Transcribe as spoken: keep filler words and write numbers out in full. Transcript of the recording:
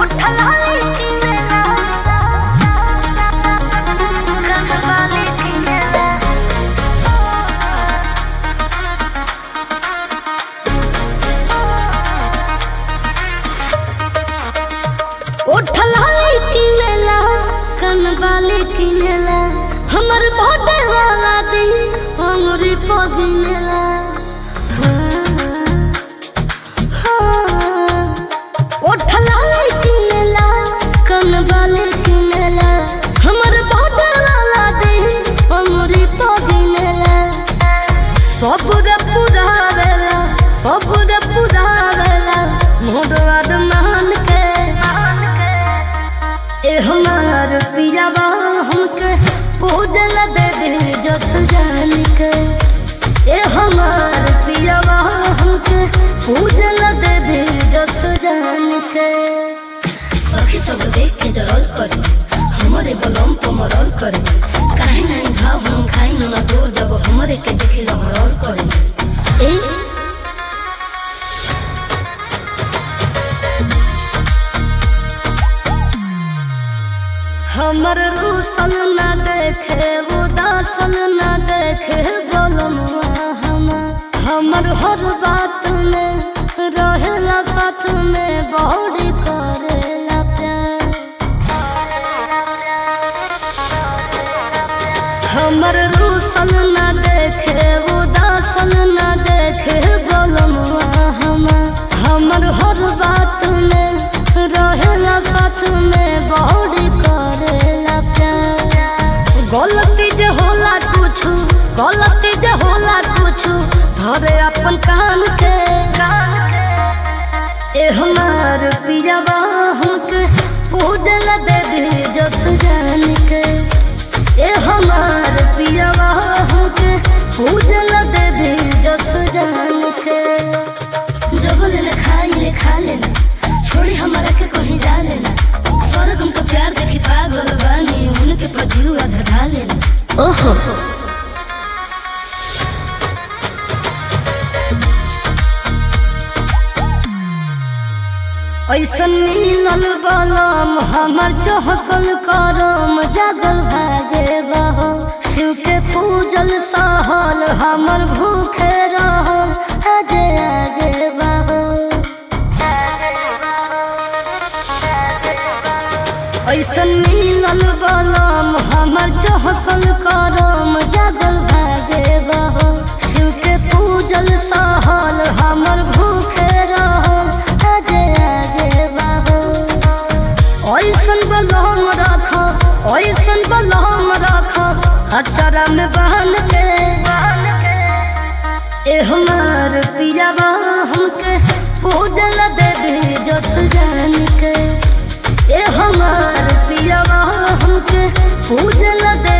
वाले किनेला हमर बर्थडे वाला दी अंगूरी पगिनेला ओठला किनेला कन वाले किनेला हमर बर्थडे वाला दी अंगूरी पगिनेला सब रे पुरावेला सब रे पुरावेला मोडवा मान के ए हमार पियावा हमके पूजल दे दिल जस जान के ए हमार पियावा हमके पूजल दे दिल जस जान के सखी सब देख के जरल करे हमरे बलम पर मरल करे काहे नहीं भाव हम खाई ना दो जब हमरे के देखी लहरल करे ए हमर रूसल न देखे उदासल न देखे बोलमुआ हमर हमर हर बात में रहेला साथ में बड़ी करेला प्यार हमर रूसल न देखे उदासल न देखे बोलमुआ हमर हमर हर बात में रहेला साथ में बड़ी करेला प्यार गलती जे होला कुछ गलती जे होला कुछ धरे अपन कान के ए हमार पियावा हमके पूजल दे दे जस जान के ए हमार पियावा हमके पूजल दे दे जस जान के जब ले खाई ले खा लेना छोड़ी हमारा के कहीं जा लेना स्वर्ग हमको प्यार देखी पागल बानी उनके प्रजुआ धधा लेना ओहो ऐसन मिलल बलम हमर चहकल करम जागल भागे बहो शिव के पूजल सहल हमर भूखे रहल आगे आगे बहो ऐसन मिलल बलम हमर चहकल करम जागल भागे बहो शिव के पूजल सहल हमर भूखे रहल आगे आगे बहो ऐसन बलम रख ऐसन बलम रख अचारा में बहन के ए हमार पियावा हमके पूजल दे दे जस जान के ए हमार पियावा हमके पूजल दे